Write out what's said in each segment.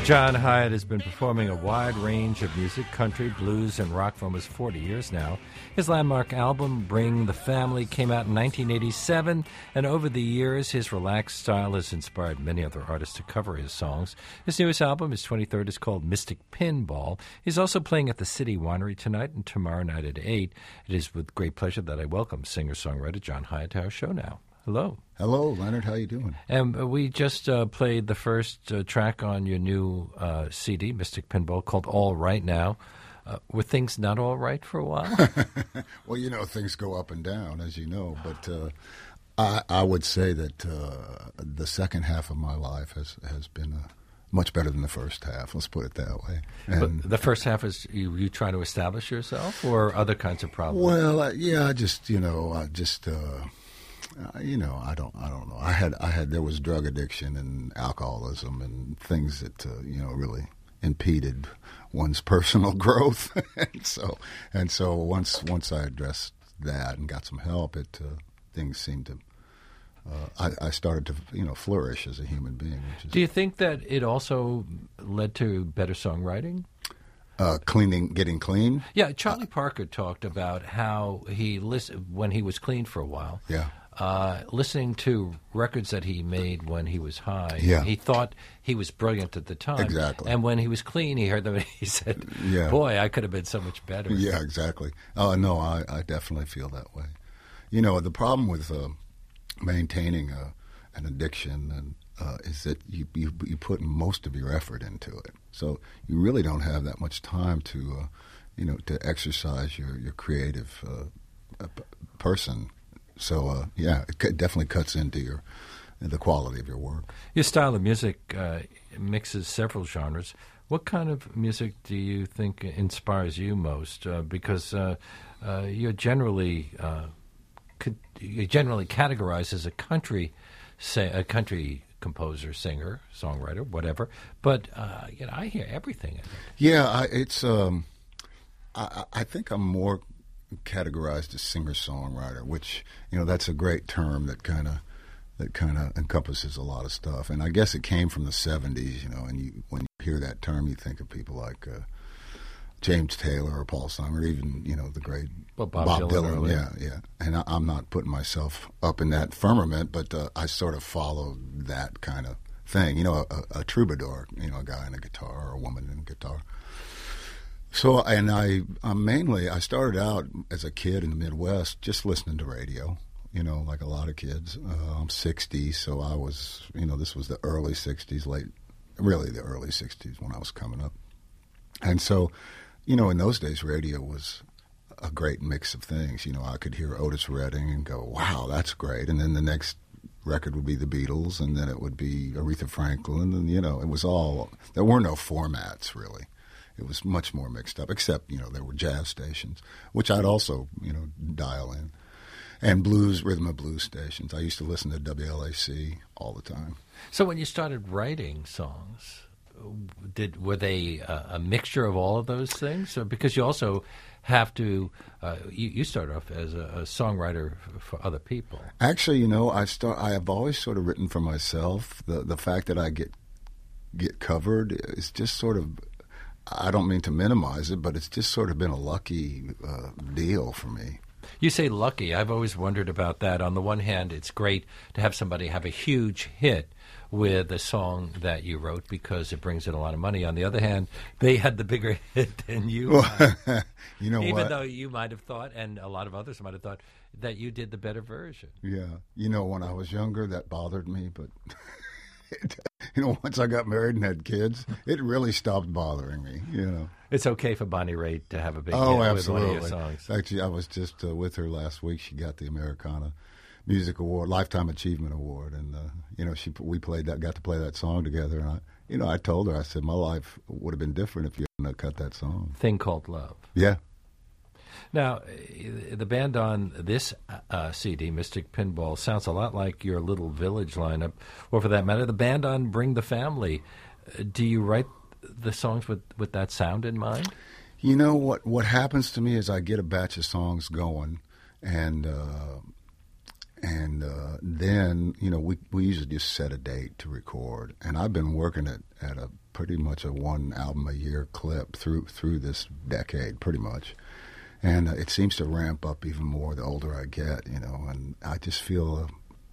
John Hiatt has been performing a wide range of music, country, blues, and rock for almost 40 years now. His landmark album, Bring the Family, came out in 1987, and over the years, his relaxed style has inspired many other artists to cover his songs. His newest album, his 23rd, is called Mystic Pinball. He's also playing at the City Winery tonight and tomorrow night at 8. It is with great pleasure that I welcome singer-songwriter John Hiatt to our show now. Hello. Hello, Leonard. How you doing? And we just played the first track on your new CD, Mystic Pinball, called All Right Now. Were things not all right for a while? Well, you know, things go up and down, as you know. But I would say that the second half of my life has been much better than the first half. Let's put it that way. And but the first half is you trying to establish yourself, or other kinds of problems? Well, yeah, I don't know. There was drug addiction and alcoholism and things that really impeded one's personal growth. and so once I addressed that and got some help, things seemed to. I started to flourish as a human being. Do you think that it also led to better songwriting? Getting clean. Yeah, Charlie Parker talked about how he when he was clean for a while. Yeah. Listening to records that he made when he was high, yeah. He thought he was brilliant at the time. Exactly. And when he was clean, he heard them and he said, boy, I could have been so much better. Yeah, exactly. No, I definitely feel that way. You know, the problem with maintaining an addiction is that you put most of your effort into it. So you really don't have that much time to exercise your creative person. So, it definitely cuts into the quality of your work. Your style of music mixes several genres. What kind of music do you think inspires you most? Because you're generally categorized as a country composer, singer, songwriter, whatever. But I hear everything in it. Yeah, I think I'm more categorized as singer-songwriter, which that's a great term that kind of encompasses a lot of stuff. And I guess it came from the 70s, and when you hear that term, you think of people like James Taylor or Paul Simon, or even the great Bob Dylan. Yeah. And I'm not putting myself up in that firmament, but I sort of follow that kind of thing. A troubadour, a guy in a guitar or a woman in a guitar. So, and I started out as a kid in the Midwest just listening to radio, like a lot of kids. I'm 60, so I was, this was the early 60s, the early 60s when I was coming up. And so, in those days, radio was a great mix of things. I could hear Otis Redding and go, wow, that's great. And then the next record would be the Beatles, and then it would be Aretha Franklin, and, it was all, there were no formats, really. It was much more mixed up, except, there were jazz stations, which I'd also, dial in, and rhythm and blues stations. I used to listen to WLAC all the time. So when you started writing songs, were they a mixture of all of those things? Because you also have to, you started off as a songwriter for other people. Actually, I have always sort of written for myself. The fact that I get covered is just sort of, I don't mean to minimize it, but it's just sort of been a lucky deal for me. You say lucky. I've always wondered about that. On the one hand, it's great to have somebody have a huge hit with a song that you wrote because it brings in a lot of money. On the other hand, they had the bigger hit than you. Even though you might have thought, and a lot of others might have thought, that you did the better version. Yeah. When I was younger, that bothered me, but... once I got married and had kids, it really stopped bothering me, It's okay for Bonnie Raitt to have a big hit absolutely. with one of your songs. Actually, I was just with her last week. She got the Americana Music Award, Lifetime Achievement Award, and we got to play that song together. And I told her, I said, my life would have been different if you hadn't cut that song. Thing Called Love. Yeah. Now, the band on this CD, Mystic Pinball, sounds a lot like your Little Village lineup, or for that matter, the band on Bring the Family. Do you write the songs with that sound in mind? What happens to me is I get a batch of songs going, and And then, we usually just set a date to record. And I've been working at a pretty much a one album a year clip through this decade, pretty much. And it seems to ramp up even more the older I get, and I just feel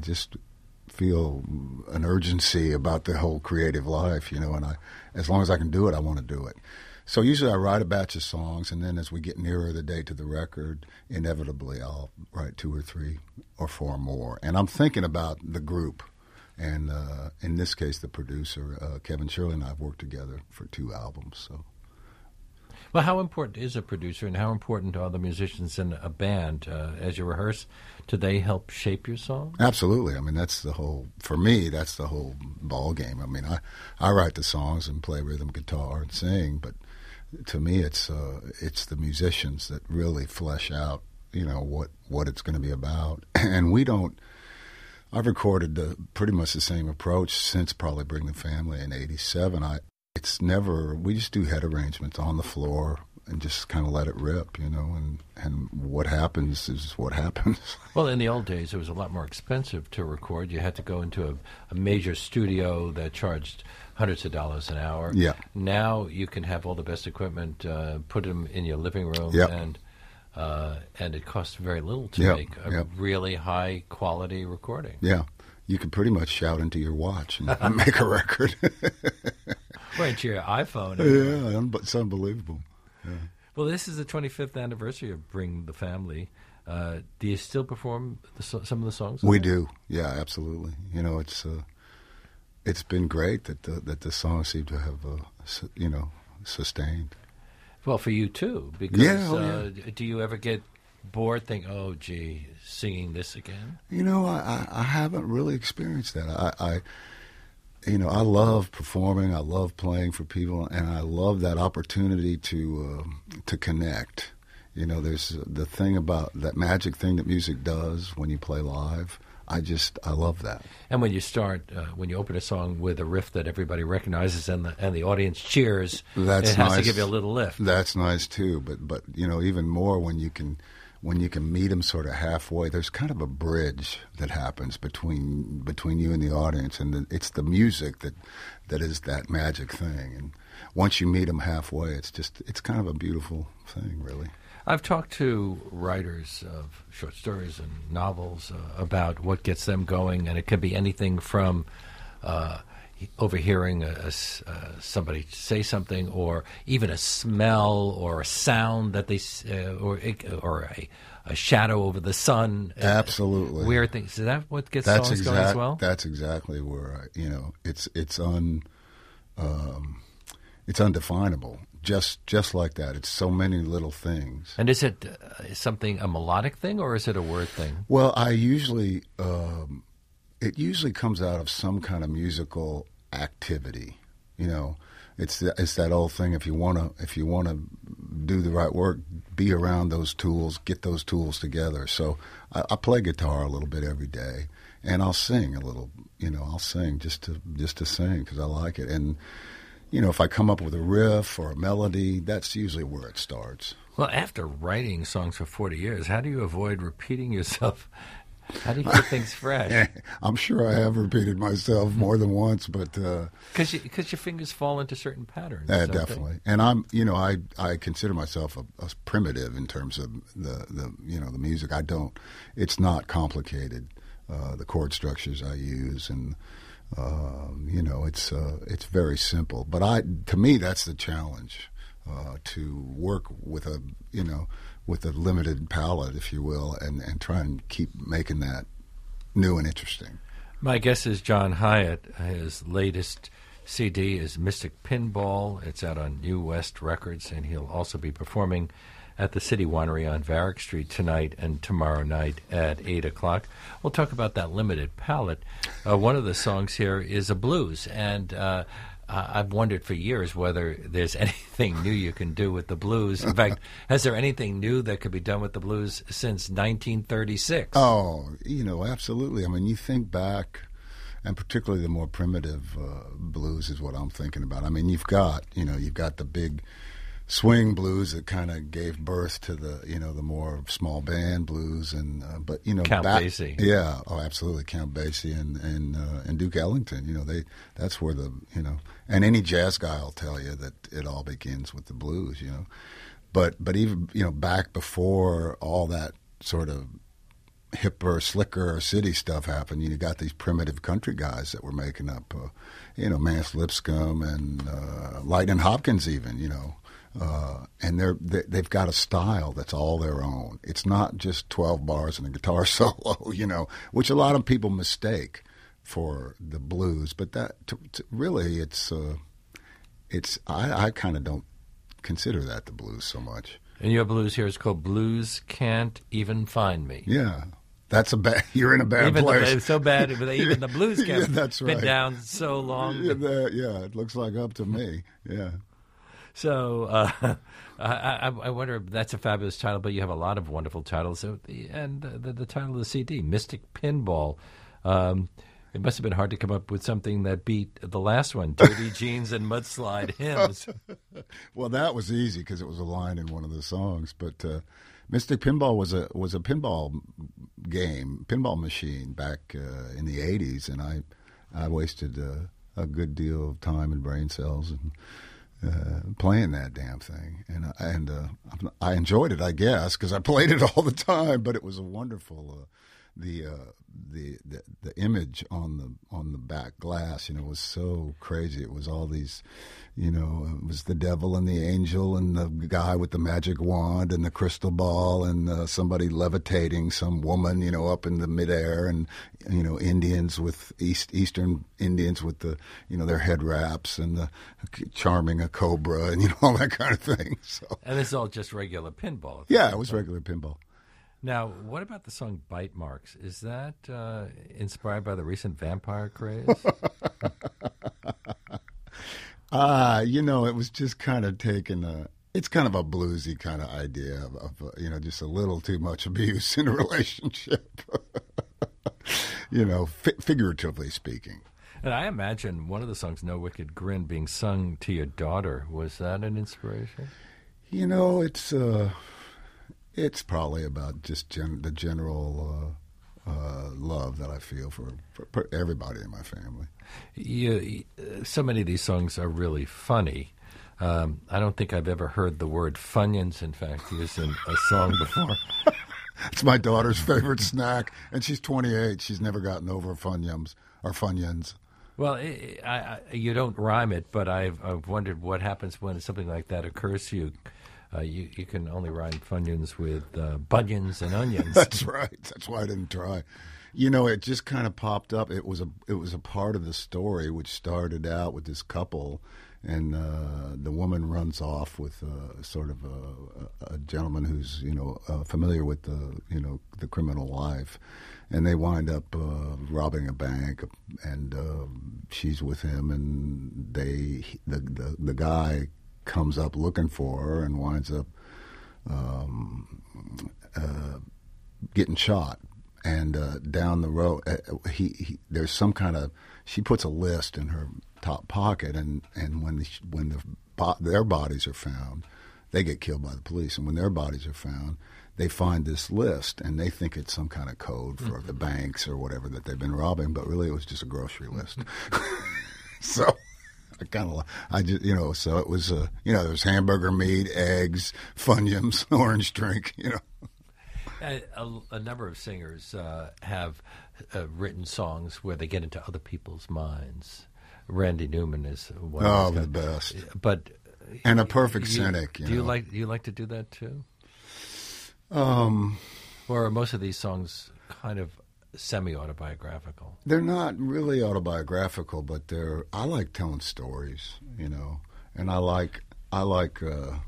an urgency about the whole creative life, and as long as I can do it, I want to do it. So usually I write a batch of songs, and then as we get nearer the date of the record, inevitably I'll write 2 or 3 or 4 more. And I'm thinking about the group, and in this case, the producer, Kevin Shirley, and I have worked together for 2 albums, so... Well, how important is a producer, and how important are the musicians in a band as you rehearse? Do they help shape your song? Absolutely. I mean, for me, that's the whole ball game. I mean, I write the songs and play rhythm guitar and sing, but to me, it's the musicians that really flesh out, what it's going to be about. And I've recorded pretty much the same approach since probably Bring the Family in '87. We just do head arrangements on the floor and just kind of let it rip, and what happens is what happens. Well, in the old days, it was a lot more expensive to record. You had to go into a major studio that charged hundreds of dollars an hour. Yeah. Now you can have all the best equipment, put them in your living room, yep. And it costs very little to make a really high quality recording. Yeah. You can pretty much shout into your watch and make a record. Right, to your iPhone. Yeah, it's unbelievable. Yeah. Well, this is the 25th anniversary of Bring the Family. Do you still perform some of the songs? We do. Yeah, absolutely. It's been great that the songs seem to have, sustained. Well, for you too, because do you ever get bored, think, oh, gee, singing this again? I haven't really experienced that. I love performing. I love playing for people, and I love that opportunity to connect. There's the thing about that magic thing that music does when you play live. I love that. And when you start, when you open a song with a riff that everybody recognizes and the audience cheers, it has to give you a little lift. That's nice too. But even more when you can meet them sort of halfway. There's kind of a bridge that happens between you and the audience, and it's the music that is that magic thing. And once you meet them halfway, it's kind of a beautiful thing, really. I've talked to writers of short stories and novels about what gets them going, and it could be anything from overhearing somebody say something, or even a smell or a sound that they or a shadow over the sun. Absolutely, weird things. Is that what gets songs going as well? That's exactly where it's undefinable. Just like that. It's so many little things. And is it a melodic thing, or is it a word thing? Well, I usually it usually comes out of some kind of musical activity. It's that old thing. If you wanna do the right work, be around those tools, get those tools together. So I play guitar a little bit every day, and I'll sing a little. I'll sing just to sing because I like it. And if I come up with a riff or a melody, that's usually where it starts. Well, after writing songs for 40 years, how do you avoid repeating yourself? How do you keep things fresh? I'm sure I have repeated myself more than once, but because your fingers fall into certain patterns. Definitely. And I'm, I consider myself a primitive in terms of the music. It's not complicated. The chord structures I use and. It's very simple, but to me that's the challenge, to work with a limited palette, if you will, and try and keep making that new and interesting. My guest is John Hiatt. His latest CD is Mystic Pinball. It's out on New West Records, and he'll also be performing at the City Winery on Varick Street tonight and tomorrow night at 8 o'clock. We'll talk about that limited palette. One of the songs here is a blues, and I've wondered for years whether there's anything new you can do with the blues. In fact, has there anything new that could be done with the blues since 1936? Oh, absolutely. I mean, you think back, and particularly the more primitive blues is what I'm thinking about. I mean, you've got the big swing blues that kind of gave birth to the the more small band blues but Count Basie. Yeah, oh absolutely, Count Basie and Duke Ellington. That's where and any jazz guy will tell you that it all begins with the blues. But even back before all that sort of hipper, slicker city stuff happened, you got these primitive country guys that were making up, Mance Lipscomb and Lightnin' Hopkins even, and they've got a style that's all their own. It's not just 12 bars and a guitar solo, which a lot of people mistake for the blues. But that really, I kind of don't consider that the blues so much. And your blues here is called Blues Can't Even Find Me. Yeah. That's you're in a bad place. It's so bad, even the blues can't. Yeah, that's right. Been down so long. Yeah, it looks like up to me. Yeah. So I wonder if that's a fabulous title, but you have a lot of wonderful titles. And the title of the CD, Mystic Pinball. It must have been hard to come up with something that beat the last one, Dirty Jeans and Mudslide Hymns. Well, that was easy because it was a line in one of the songs. But Mystic Pinball was a pinball game, pinball machine back in the 80s, and I wasted a good deal of time and brain cells and playing that damn thing, and I enjoyed it, I guess, because I played it all the time. But it was a wonderful. The image on the back glass, was so crazy. It was all these, it was the devil and the angel and the guy with the magic wand and the crystal ball and somebody levitating some woman, up in the midair, and Indians with Eastern Indians with the their head wraps and charming a cobra and all that kind of thing. So, and it's all just regular pinball. Yeah, it was regular pinball. Now, what about the song Bite Marks? Is that inspired by the recent vampire craze? It was just kind of it's kind of a bluesy kind of idea of just a little too much abuse in a relationship, figuratively speaking. And I imagine one of the songs, No Wicked Grin, being sung to your daughter. Was that an inspiration? It's probably about just the general love that I feel for everybody in my family. So many of these songs are really funny. I don't think I've ever heard the word Funyuns, in fact, used in a song before. It's my daughter's favorite snack, and she's 28. She's never gotten over Funyuns or Funyuns. Well, you don't rhyme it, but I've wondered what happens when something like that occurs to you. You can only rhyme Funyuns with bunions and onions. That's right. That's why I didn't try. It just kind of popped up. It was a part of the story which started out with this couple, and the woman runs off with sort of a gentleman who's familiar with the criminal life, and they wind up robbing a bank, and she's with him, and the guy comes up looking for her and winds up getting shot. And down the road, there's some kind of, she puts a list in her top pocket, and when their bodies are found, they get killed by the police. And when their bodies are found, they find this list, and they think it's some kind of code for the banks or whatever that they've been robbing, but really it was just a grocery list. So so it was, there was hamburger meat, eggs, Funyuns, orange drink, A number of singers have written songs where they get into other people's minds. Randy Newman is one of the best. But and a perfect cynic. Do you like to do that too? Or are most of these songs kind of semi-autobiographical? They're not really autobiographical, but I like telling stories, and I like the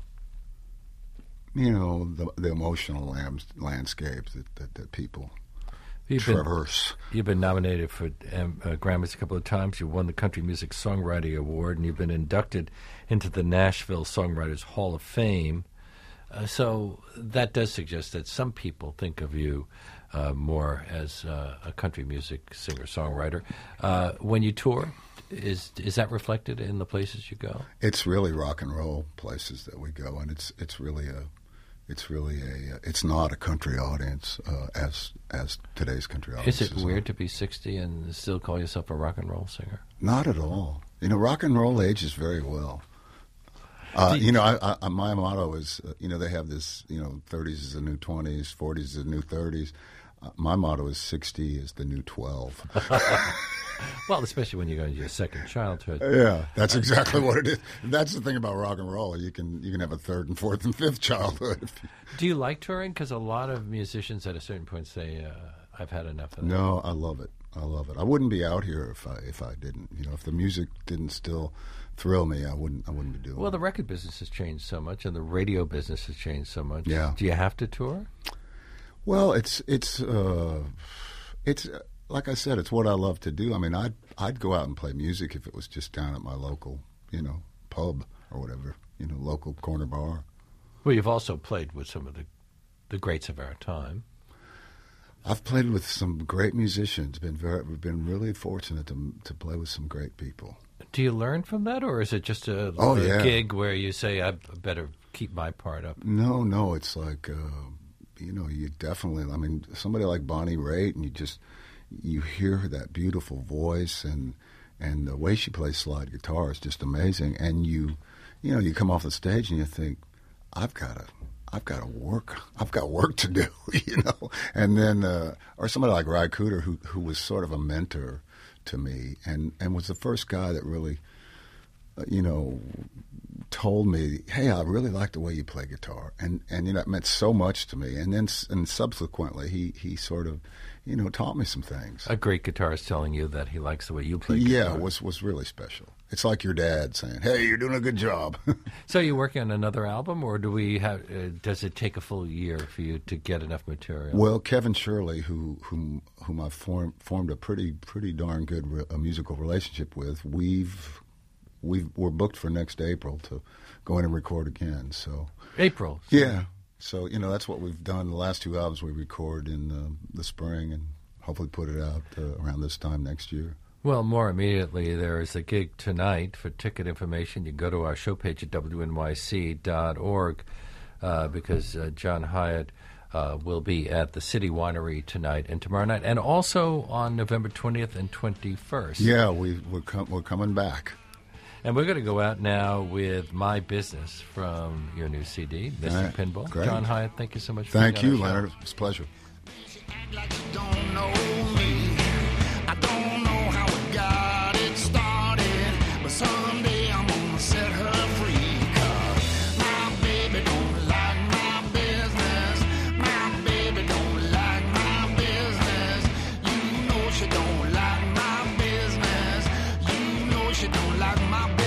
emotional landscapes that people traverse. You've been nominated for Grammys a couple of times. You won the Country Music Songwriting Award, and you've been inducted into the Nashville Songwriters Hall of Fame. So that does suggest that some people think of you more as a country music singer-songwriter. When you tour, is that reflected in the places you go? It's really rock and roll places that we go, and it's not a country audience as today's country audience. Is it weird to be 60 and still call yourself a rock and roll singer? Not at all. Rock and roll ages very well. My motto is, they have this, 30s is the new 20s, 40s is the new 30s. My motto is 60 is the new 12. Well, especially when you go into your second childhood. Yeah, that's exactly what it is. That's the thing about rock and roll. You can have a third and fourth and fifth childhood. Do you like touring? Because a lot of musicians at a certain point say, I've had enough of that. No, I love it. I wouldn't be out here if I didn't. If the music didn't still thrill me, I wouldn't be doing it. Well, the record business has changed so much, and the radio business has changed so much. Yeah. Do you have to tour? Well, it's like I said, it's what I love to do. I mean, I'd go out and play music if it was just down at my local, pub or whatever, local corner bar. Well, you've also played with some of the greats of our time. I've played with some great musicians. We've been really fortunate to play with some great people. Do you learn from that, or is it just a gig where you say, I better keep my part up? No, it's like, you definitely, I mean, somebody like Bonnie Raitt, and you hear that beautiful voice, and the way she plays slide guitar is just amazing. And you come off the stage and you think, I've got work to do, And then, or somebody like Ry Cooder, who was sort of a mentor to me, and was the first guy that really, told me, hey, I really like the way you play guitar, and it meant so much to me. And then, subsequently, he sort of, taught me some things. A great guitarist telling you that he likes the way you play guitar. Yeah, was really special. It's like your dad saying, hey, you're doing a good job. So you're working on another album, or does it take a full year for you to get enough material? Well, Kevin Shirley, whom I've formed a pretty darn good musical relationship with, we're booked for next April to go in and record again. So April? Yeah. So, that's what we've done. The last two albums we record in the spring and hopefully put it out around this time next year. Well, more immediately, there is a gig tonight. For ticket information, you can go to our show page at wnyc.org because John Hiatt will be at the City Winery tonight and tomorrow night, and also on November 20th and 21st. Yeah, we're coming back. And we're going to go out now with My Business from your new CD, Mr. Right. Pinball. Great. John Hiatt, thank you so much for Thank being you, on our show. Leonard. It's a pleasure. Someday I'm gonna set her free, 'cause my baby don't like my business. My baby don't like my business. You know she don't like my business. You know she don't like my business.